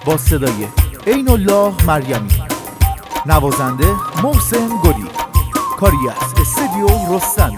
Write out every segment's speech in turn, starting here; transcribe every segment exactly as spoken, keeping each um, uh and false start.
با صدای عین الله مریمی، نوازنده محسن گلی، کاری از استودیو رستمی.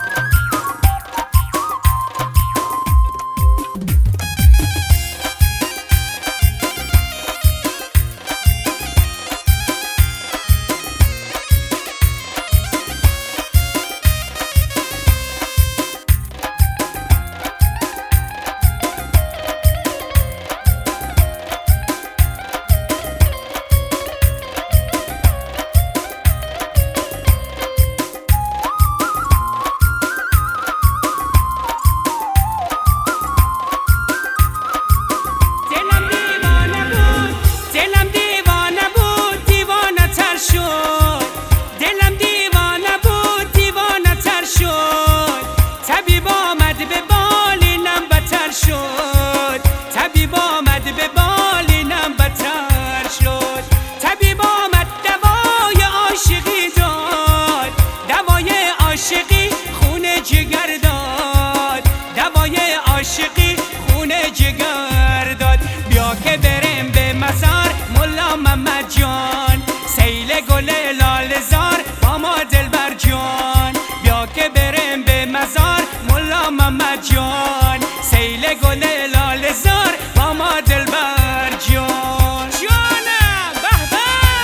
جگر داد بیا که بریم به مزار ملا محمد جان، سیل گل لاله زار با ما دلبر جان. بیا که بریم به مزار ملا محمد جان، سیل گل لاله زار با ما دلبر جان. جانم به به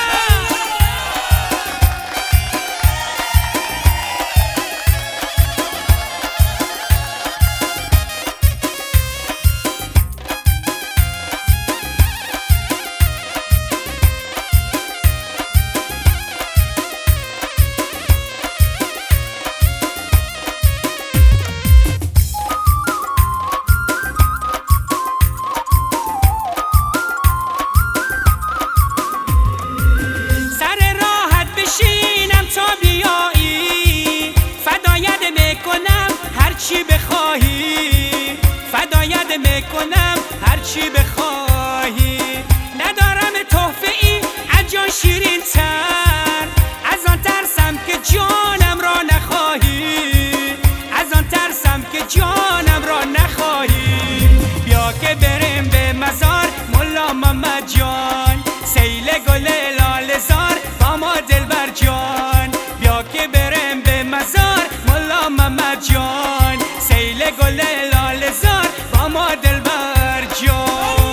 هرچی بخواهی، فدایت میکنم هرچی بخواهی. ندارم تحفه ای از جان شیرین تر، از آن ترسم که جانم را نخواهی، از آن ترسم که جانم را نخواهی. بیا که بریم به مزار ملا محمد جان، سیل گل لاله زار با ما دلبر جان. بیا که بریم به مزار ملا محمد جان، سیل گل لاله زار با ما دلبر جان.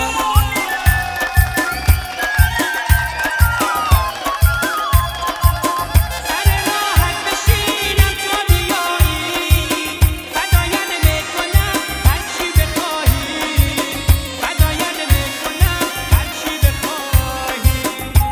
سر راحت بشینم تا بیایی، فدایت میکنم هرچی بخواهی، فدایت میکنم هرچی بخواهی.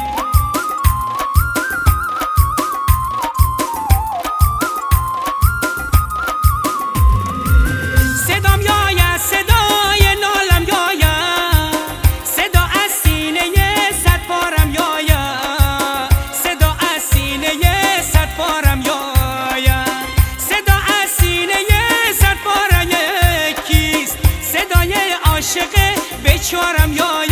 صدام یاید صدای نالم یاید، صدا از سینه صد پارم یاید، صدا از سینه صد پارم یاید، صدا از سینه صد پارم یکیست، صدای عاشق بیچارم یاید.